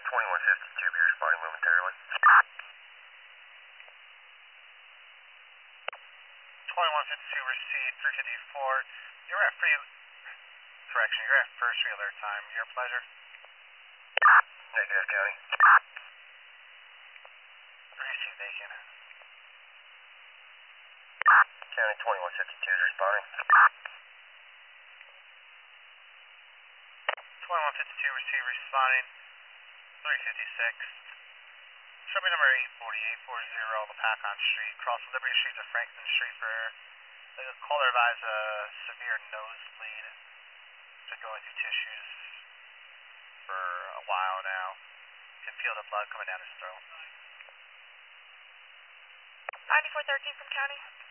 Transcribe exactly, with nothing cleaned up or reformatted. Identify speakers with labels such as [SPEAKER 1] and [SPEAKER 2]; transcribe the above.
[SPEAKER 1] twenty-one fifty-two, be responding momentarily.
[SPEAKER 2] twenty-one fifty-two, received, three fifty-four. You're at free, correction, you're at first free alert time. Your pleasure.
[SPEAKER 1] Negative, County.
[SPEAKER 2] Receive Bacon.
[SPEAKER 1] County twenty-one fifty-two is responding.
[SPEAKER 2] twenty-one fifty-two, receive, responding, three fifty-six. Show me number eight forty-eight forty, Lapacon Street, cross Liberty Street to Franklin Street for, the caller advised a severe nosebleed. Been going through tissues for a while now. You can feel the blood coming down his throat.
[SPEAKER 3] ninety-four thirteen from County.